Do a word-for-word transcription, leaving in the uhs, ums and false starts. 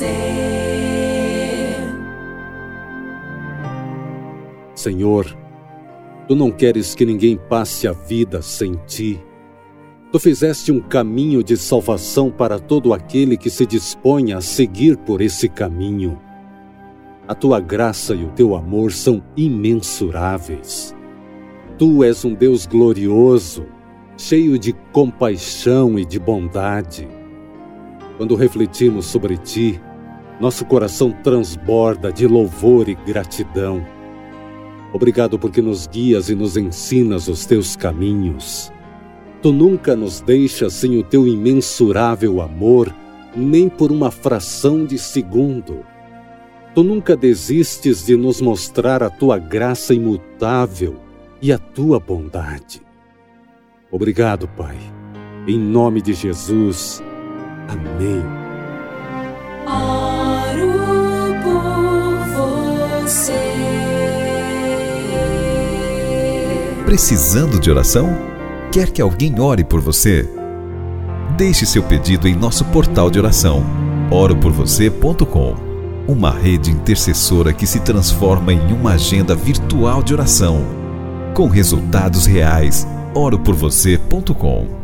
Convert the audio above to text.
Senhor, Tu não queres que ninguém passe a vida sem Ti. Tu fizeste um caminho de salvação para todo aquele que se dispõe a seguir por esse caminho. A Tua graça e o Teu amor são imensuráveis. Tu és um Deus glorioso, cheio de compaixão e de bondade. Quando refletimos sobre Ti, nosso coração transborda de louvor e gratidão. Obrigado porque nos guias e nos ensinas os Teus caminhos. Tu nunca nos deixas sem o Teu imensurável amor, nem por uma fração de segundo. Tu nunca desistes de nos mostrar a Tua graça imutável e a Tua bondade. Obrigado, Pai. Em nome de Jesus. Amém. Oro por você. Precisando de oração? Quer que alguém ore por você? Deixe seu pedido em nosso portal de oração, oro por você ponto com. Uma rede intercessora que se transforma em uma agenda virtual de oração, com resultados reais. oro por você ponto com.